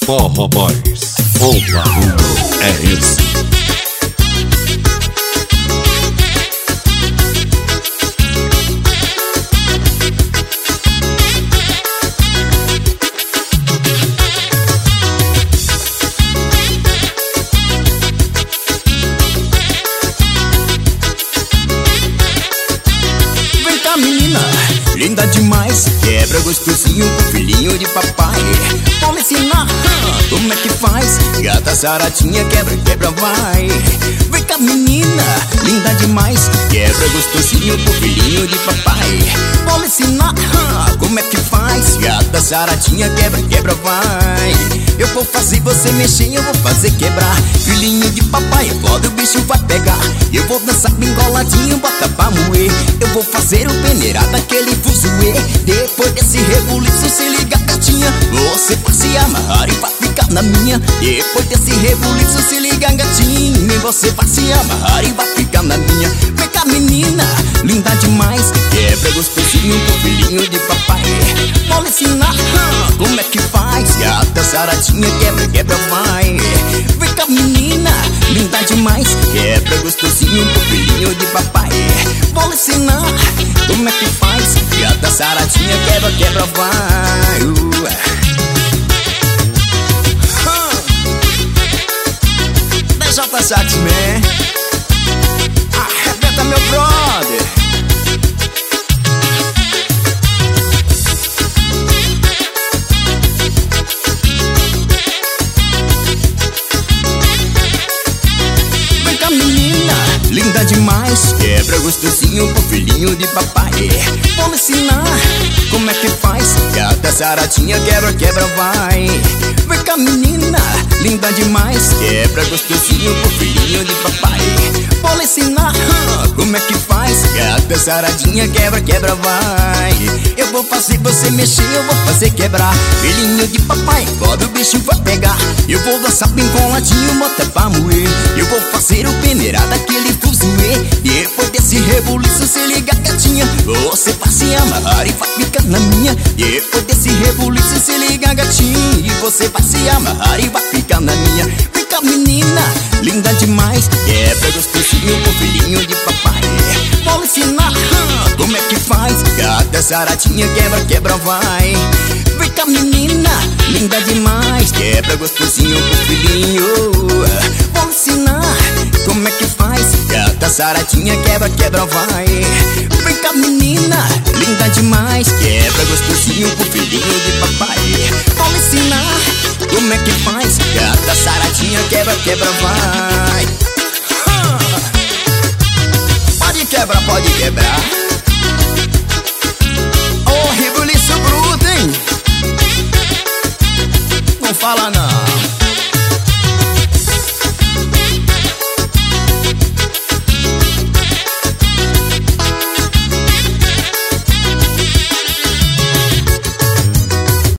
Forró Boys, o barulho é esse. Menina, linda demais, quebra gostosinho com filhinho de papai. Vou ensinar como é que faz, gata saradinha, quebra, quebra, vai. Vem cá menina, linda demais, quebra gostosinho com filhinho de papai. Vou ensinar como é que faz, gata saradinha, quebra, quebra, vai. Eu vou fazer você mexer, eu vou fazer quebrar. Filhinho de papai, foda, o bicho vai pegar. Eu vou dançar bem coladinho, bota pra moer. Eu vou fazer o peneirado, aquele fuzuê. Depois desse rebuliço, se liga gatinha, você vai se amarrar e vai ficar na minha. Depois desse rebuliço, se liga gatinha, e você vai se amarrar e vai ficar na minha. Vem cá menina, linda demais, quebra gostosinho com filhinho de papai. Vou lhe ensinar como é que faz, gata saradinha, quebra, quebra, vai. Vem cá menina, linda demais, quebra gostosinho com filhinho de papai. Vou lhe ensinar como é que faz, gata saradinha, quebra, quebra, vai. DJ Sax Man, arrebenta meu brother. Vem cá menina, linda demais, quebra gostosinho com filhinho de papai. Vou ensinar como é que faz, gata saradinha, quebra, quebra, vai. Vem cá menina, linda demais, quebra gostosinho com filhinho de papai. Vou ensinar como é que faz, gata saradinha, quebra, quebra, vai. Eu vou fazer você mexer, eu vou fazer quebrar. Filhinho de papai, foda, o bicho vai pegar. Eu vou dançar bem coladinho, bota pra moer. Eu vou fazer o peneirado, aquele fuzuê. Depois desse rebuliço, se liga gatinha, você vai se amarrar e vai ficar na minha. Depois desse rebuliço, se liga gatinha, e você vai se amarrar e vai ficar na minha. Vem cá menina, linda demais, quebra gostosinho com filhinho de papai. Vou ensinar como é que faz, gata saradinha, quebra, quebra, vai. Vem cá menina, linda demais, quebra gostosinho com filhinho. Vou ensinar como é que faz, gata saradinha, quebra, quebra, vai. Vem cá menina, linda demais, quebra gostosinho com filhinho de papai. Vou ensinar como é que faz, gata saradinha, quebra, quebra, vai. Pode quebrar, pode quebrar. Oh, rebuliço bruto, hein? Não fala não.